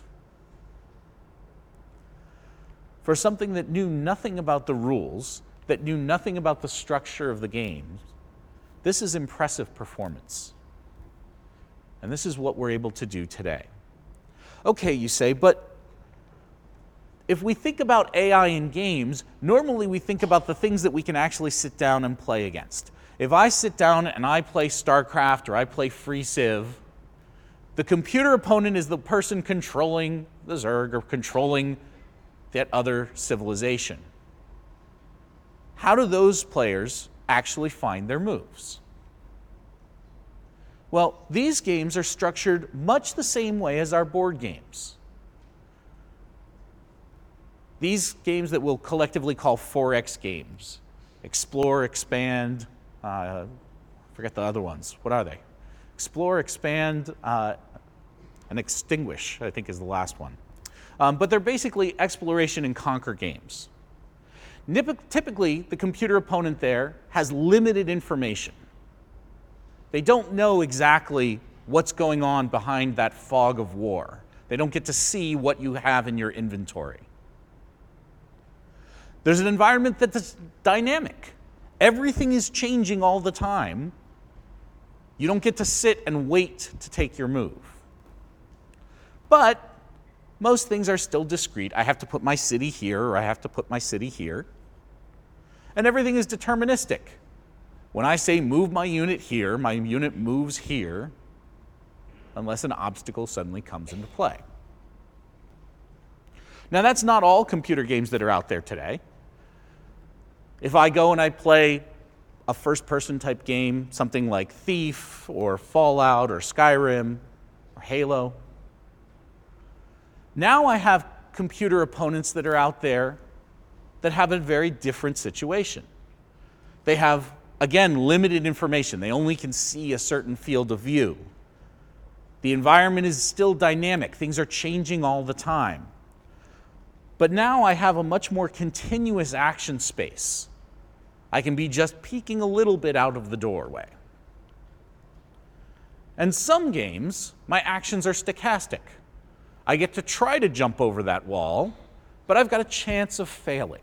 For something that knew nothing about the rules, that knew nothing about the structure of the game, this is impressive performance. And this is what we're able to do today. Okay, you say, but if we think about A I in games, normally we think about the things that we can actually sit down and play against. If I sit down and I play StarCraft or I play Free Civ, the computer opponent is the person controlling the Zerg or controlling that other civilization. How do those players actually find their moves? Well, these games are structured much the same way as our board games. These games that we'll collectively call four X games, Explore, Expand, uh, forget the other ones. What are they? Explore, Expand, uh, and Extinguish, I think is the last one. Um, but they're basically exploration and conquer games. Typically, the computer opponent there has limited information. They don't know exactly what's going on behind that fog of war. They don't get to see what you have in your inventory. There's an environment that's dynamic. Everything is changing all the time. You don't get to sit and wait to take your move. But most things are still discrete. I have to put my city here, or I have to put my city here. And everything is deterministic. When I say move my unit here, my unit moves here, unless an obstacle suddenly comes into play. Now, that's not all computer games that are out there today. If I go and I play a first-person type game, something like Thief or Fallout or Skyrim or Halo, now I have computer opponents that are out there that have a very different situation. They have, again, limited information. They only can see a certain field of view. The environment is still dynamic. Things are changing all the time. But now I have a much more continuous action space. I can be just peeking a little bit out of the doorway. And some games, my actions are stochastic. I get to try to jump over that wall, but I've got a chance of failing.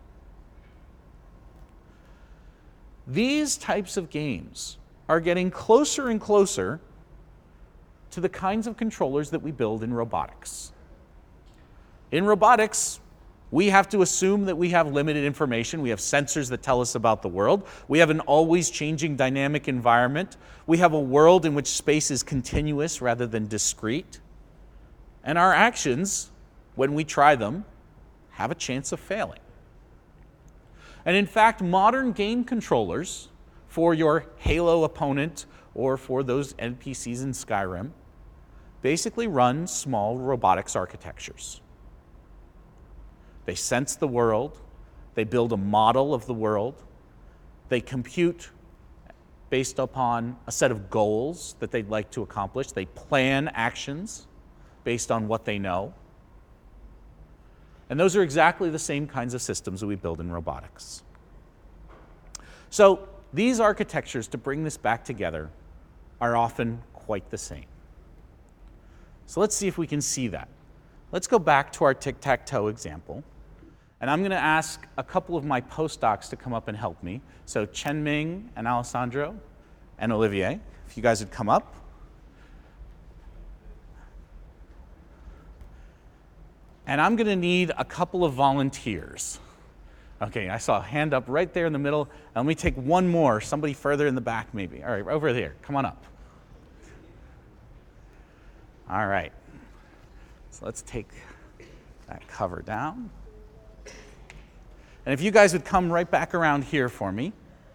These types of games are getting closer and closer to the kinds of controllers that we build in robotics. In robotics, we have to assume that we have limited information. We have sensors that tell us about the world. We have an always changing dynamic environment. We have a world in which space is continuous rather than discrete. And our actions, when we try them, have a chance of failing. And in fact, modern game controllers for your Halo opponent or for those N P Cs in Skyrim basically run small robotics architectures. They sense the world, they build a model of the world, they compute based upon a set of goals that they'd like to accomplish, they plan actions based on what they know. And those are exactly the same kinds of systems that we build in robotics. So these architectures, to bring this back together, are often quite the same. So let's see if we can see that. Let's go back to our tic-tac-toe example. And I'm going to ask a couple of my postdocs to come up and help me. So Chen-Ming and Alessandro and Olivier, if you guys would come up. And I'm going to need a couple of volunteers. Okay, I saw a hand up right there in the middle. And let me take one more, somebody further in the back maybe. All right, over there, come on up. All right, so let's take that cover down. And if you guys would come right back around here for me.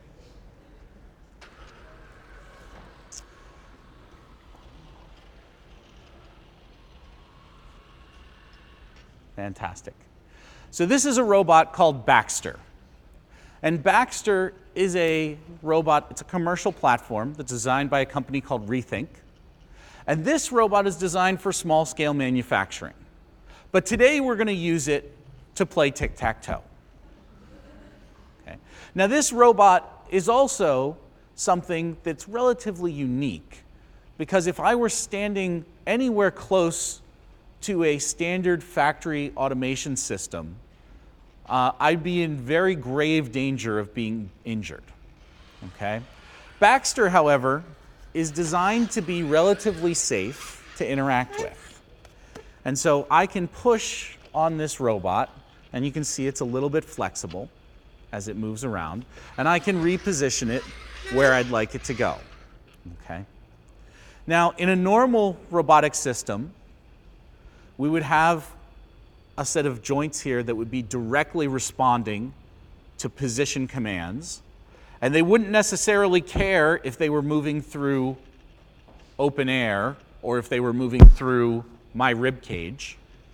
Fantastic. So this is a robot called Baxter. And Baxter is a robot, it's a commercial platform that's designed by a company called Rethink. And this robot is designed for small-scale manufacturing. But today we're going to use it to play tic-tac-toe. Okay. Now this robot is also something that's relatively unique, because if I were standing anywhere close to a standard factory automation system, uh, I'd be in very grave danger of being injured. Okay? Baxter, however, is designed to be relatively safe to interact with. And so I can push on this robot, and you can see it's a little bit flexible as it moves around, and I can reposition it where I'd like it to go. Okay? Now, in a normal robotic system, we would have a set of joints here that would be directly responding to position commands, and they wouldn't necessarily care if they were moving through open air or if they were moving through my rib cage.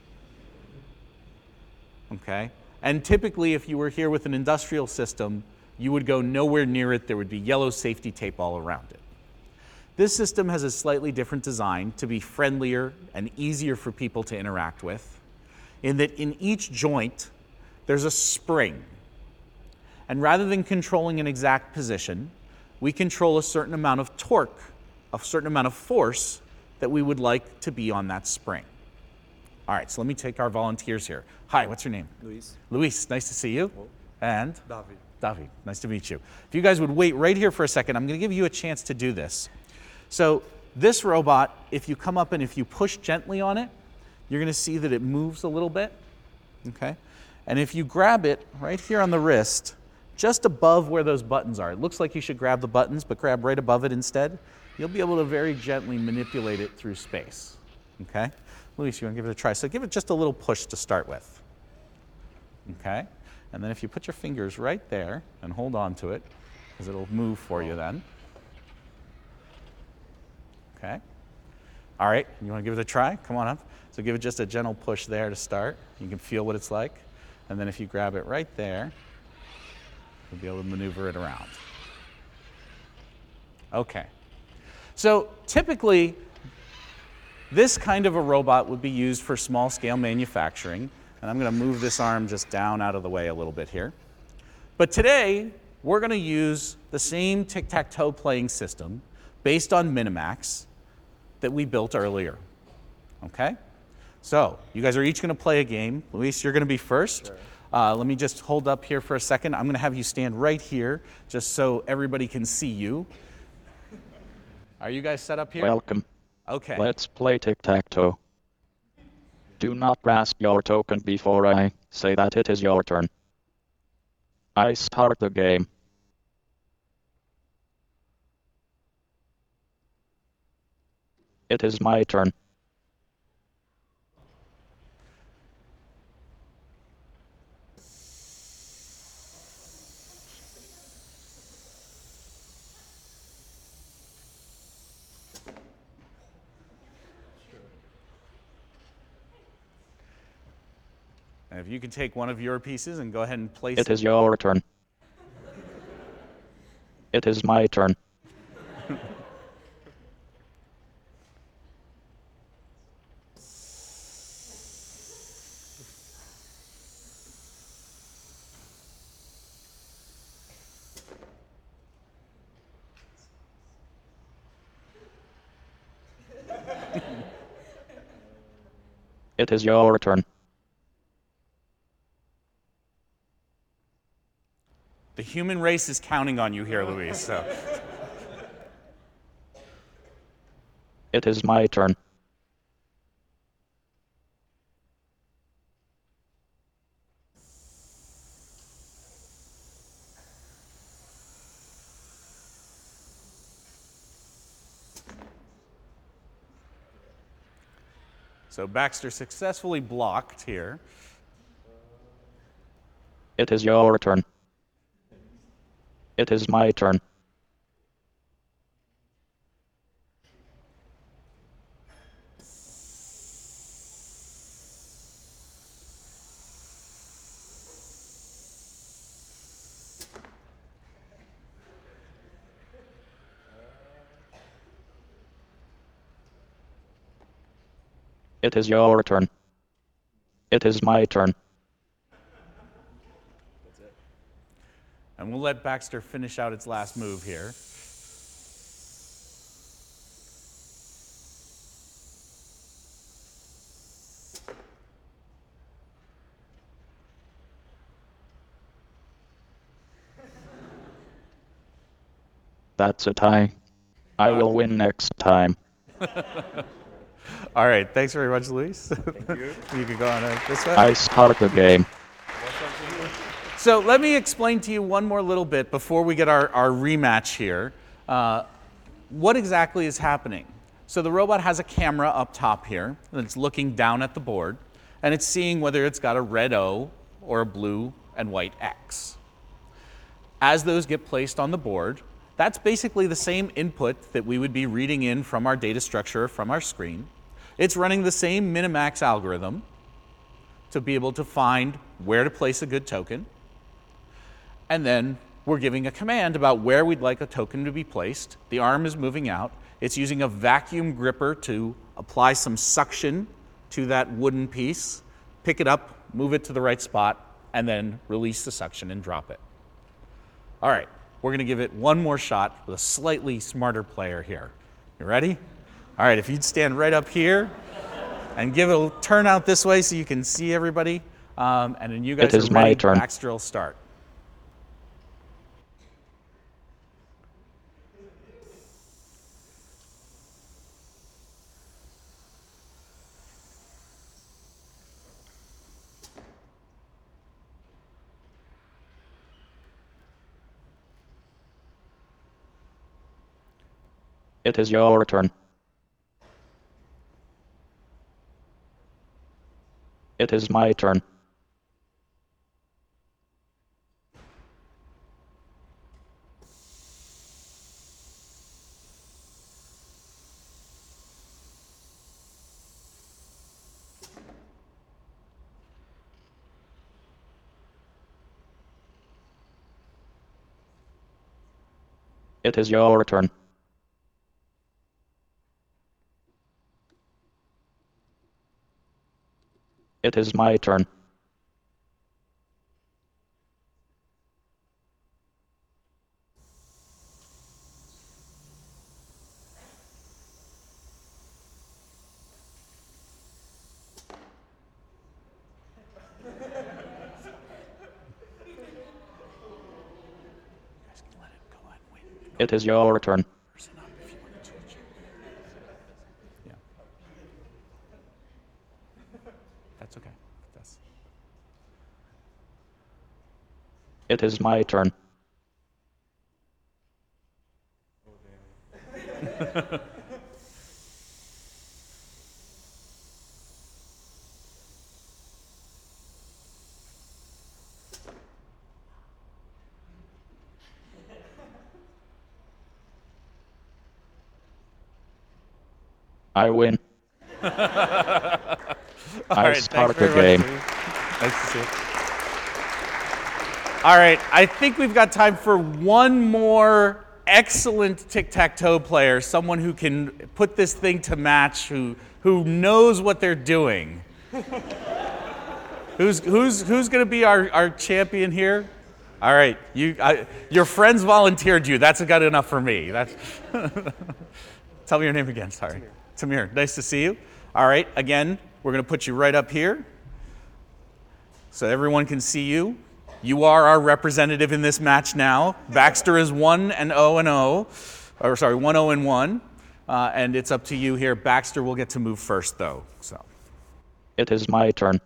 Okay? And typically, if you were here with an industrial system, you would go nowhere near it. There would be yellow safety tape all around it. This system has a slightly different design to be friendlier and easier for people to interact with, in that in each joint, there's a spring. And rather than controlling an exact position, we control a certain amount of torque, a certain amount of force that we would like to be on that spring. All right, so let me take our volunteers here. Hi, what's your name? Luis. Luis, nice to see you. Oh. And? David. David, nice to meet you. If you guys would wait right here for a second, I'm going to give you a chance to do this. So this robot, if you come up and if you push gently on it, you're going to see that it moves a little bit. Okay? And if you grab it right here on the wrist, just above where those buttons are. It looks like you should grab the buttons, but grab right above it instead. You'll be able to very gently manipulate it through space. Okay? Luis, you want to give it a try? So give it just a little push to start with. Okay? And then if you put your fingers right there and hold on to it, because it'll move for you then. Okay? All right, you want to give it a try? Come on up. So give it just a gentle push there to start. You can feel what it's like. And then if you grab it right there, you'll be able to maneuver it around. Okay. So typically, this kind of a robot would be used for small-scale manufacturing. And I'm going to move this arm just down out of the way a little bit here. But today, we're going to use the same tic-tac-toe playing system based on Minimax that we built earlier. Okay? So, you guys are each going to play a game. Luis, you're going to be first. Sure. Uh, let me just hold up here for a second. I'm going to have you stand right here just so everybody can see you. Are you guys set up here? Welcome. Okay. Let's play tic-tac-toe. Do not grasp your token before I say that it is your turn. I start the game. It is my turn. And if you can take one of your pieces and go ahead and place it. It is your turn. It is my turn. It is your turn. The human race is counting on you here, Luis. So. It is my turn. So Baxter successfully blocked here. It is your turn. It is my turn. It is your turn. It is my turn. That's it. And we'll let Baxter finish out its last move here. That's a tie. I will win next time. All right, thanks very much, Luis. Thank you. You can go on uh, this way. I start the game. So let me explain to you one more little bit before we get our, our rematch here. Uh, what exactly is happening? So the robot has a camera up top here that's looking down at the board, and it's seeing whether it's got a red O or a blue and white X. As those get placed on the board, that's basically the same input that we would be reading in from our data structure from our screen. It's running the same Minimax algorithm to be able to find where to place a good token. And then we're giving a command about where we'd like a token to be placed. The arm is moving out. It's using a vacuum gripper to apply some suction to that wooden piece, pick it up, move it to the right spot, and then release the suction and drop it. All right, we're going to give it one more shot with a slightly smarter player here. You ready? All right, if you'd stand right up here and give it a turn out this way so you can see everybody, um, and then you guys it is are ready, my turn. Baxter will start. It is your turn. It is my turn. It is your turn. It is my turn. It is your turn. Yeah. That's okay. That's... It is my turn. I win. All I right, start thanks the very game. much. Nice to see you. All right, I think we've got time for one more excellent tic-tac-toe player, someone who can put this thing to match, who who knows what they're doing. who's who's who's going to be our, our champion here? All right, you I, your friends volunteered you. That's good enough for me. That's Tell me your name again. Sorry. Tamir, nice to see you. All right, again, we're going to put you right up here so everyone can see you. You are our representative in this match now. Baxter is one and oh and oh, or sorry, one oh and one, uh, and it's up to you here. Baxter will get to move first, though. So It is my turn.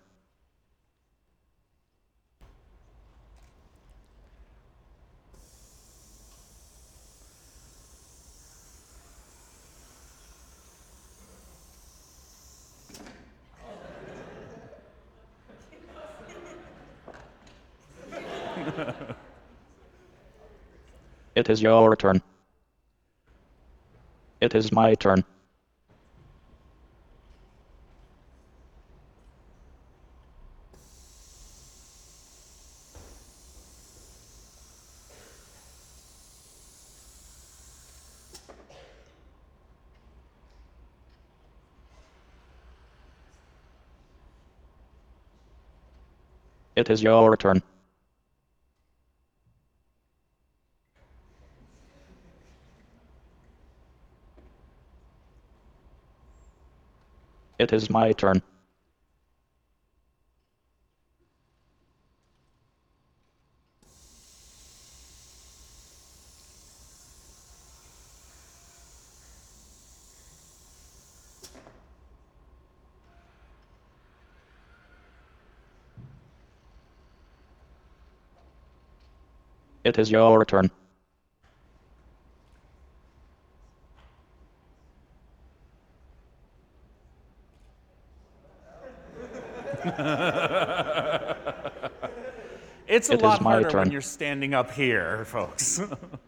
It is your turn. It is my turn. It is your turn. It is my turn. It is your turn. it's a It is lot my harder turn. when you're standing up here, folks.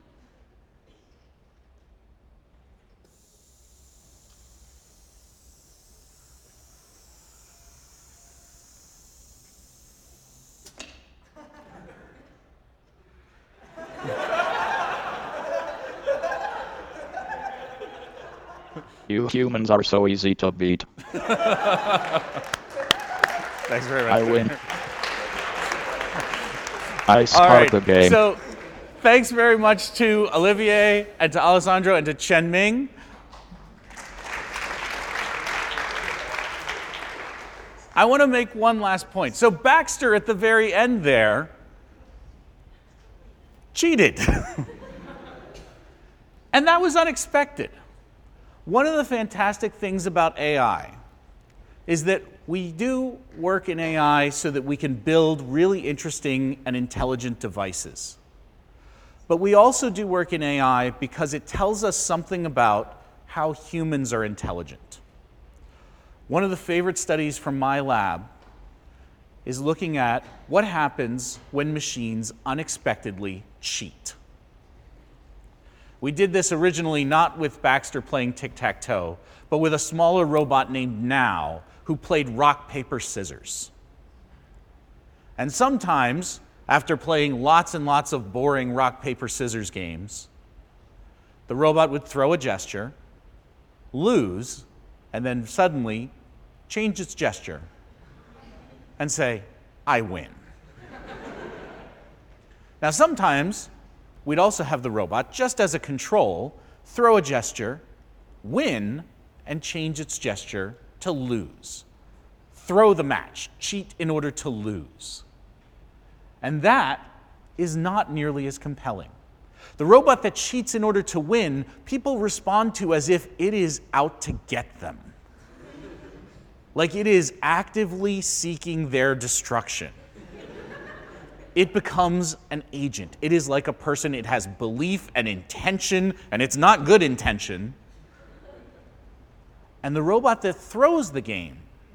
You humans are so easy to beat. Thanks very much. I win. I All start right, the game. so thanks very much to Olivier and to Alessandro and to Chen Ming. I want to make one last point. So Baxter at the very end there cheated. And that was unexpected. One of the fantastic things about A I is that we do work in A I so that we can build really interesting and intelligent devices. But we also do work in A I because it tells us something about how humans are intelligent. One of the favorite studies from my lab is looking at what happens when machines unexpectedly cheat. We did this originally not with Baxter playing tic-tac-toe, but with a smaller robot named Now, who played rock, paper, scissors. And sometimes, after playing lots and lots of boring rock, paper, scissors games, the robot would throw a gesture, lose, and then suddenly change its gesture and say, "I win." Now, sometimes we'd also have the robot, just as a control, throw a gesture, win, and change its gesture to lose. Throw the match, cheat in order to lose. And that is not nearly as compelling. The robot that cheats in order to win, people respond to as if it is out to get them. Like it is actively seeking their destruction. It becomes an agent. It is like a person. It has belief and intention, and it's not good intention. And the robot that throws the game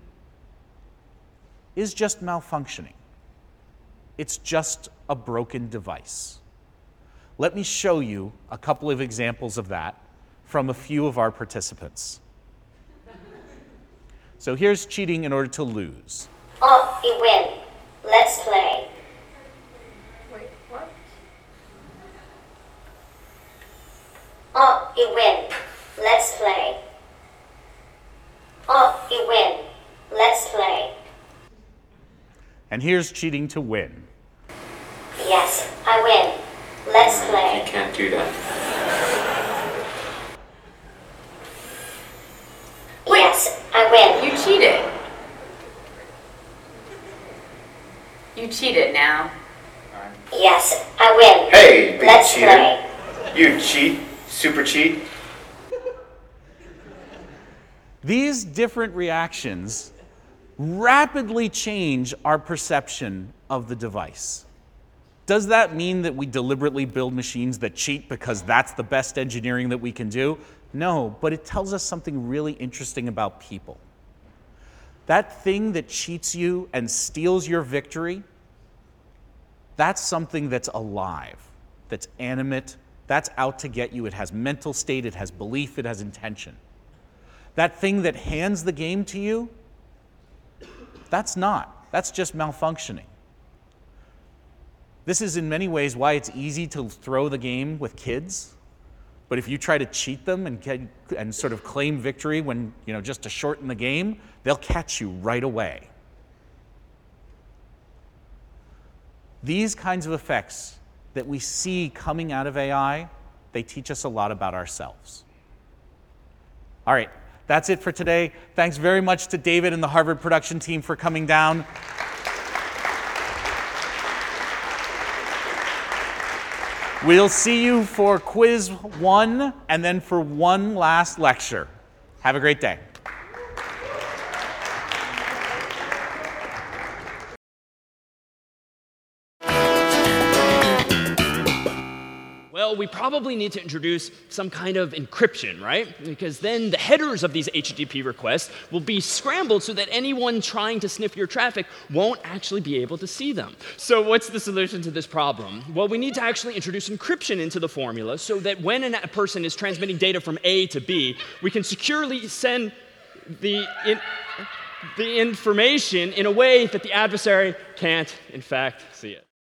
is just malfunctioning. It's just a broken device. Let me show you a couple of examples of that from a few of our participants. So here's cheating in order to lose. Oh, you win. Let's play. Wait, what? Oh, you win. Let's play. Oh, you win. Let's play. And here's cheating to win. Yes, I win. Let's play. You can't do that. Yes, I win. You cheated. You cheated now. Yes, I win. Hey, big Let's cheater. play. You cheat, super cheat. These different reactions rapidly change our perception of the device. Does that mean that we deliberately build machines that cheat because that's the best engineering that we can do? No, but it tells us something really interesting about people. That thing that cheats you and steals your victory, that's something that's alive, that's animate, that's out to get you. It has mental state, it has belief, it has intention. That thing that hands the game to you, that's not. That's just malfunctioning. This is in many ways why it's easy to throw the game with kids. But if you try to cheat them and get, and sort of claim victory when, you know, just to shorten the game, they'll catch you right away. These kinds of effects that we see coming out of A I, they teach us a lot about ourselves. All right, that's it for today. Thanks very much to David and the Harvard production team for coming down. We'll see you for quiz one and then for one last lecture. Have a great day. Well, we probably need to introduce some kind of encryption, right? Because then the headers of these H T T P requests will be scrambled so that anyone trying to sniff your traffic won't actually be able to see them. So what's the solution to this problem? Well, we need to actually introduce encryption into the formula so that when a person is transmitting data from A to B, we can securely send the, in, the information in a way that the adversary can't, in fact, see it.